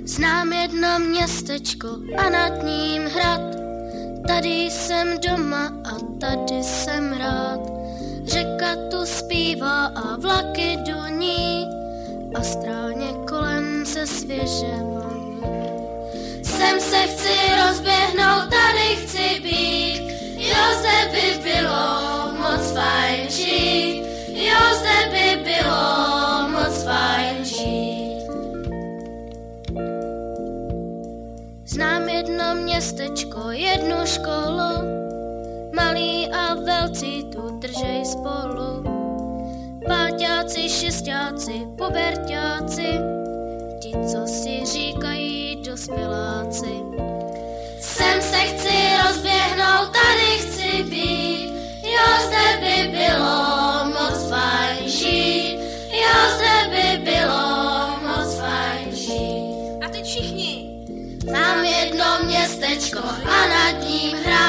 Znám jedno městečko a nad ním hrad. Tady jsem doma a tady jsem rád. Řeka tu zpívá a vlaky do ní a stráně kolem se svěže voní. Sem se chci rozběhnout, tady chci být. Jo, zde by bylo moc fajn žít. Jo, zde by bylo moc fajn žít. Znám jedno městečko, jednu školu, malí a velcí tu držej spolu. Páťáci, šestáci, puberťáci, ti, co si říkají dospěláci. Sem se chci rozběhnout, tady chci být. Jo, zde by bylo moc fajn žít. Jo, zde by bylo moc fajn žít. A teď všichni. Znám jedno městečko a nad ním hrad.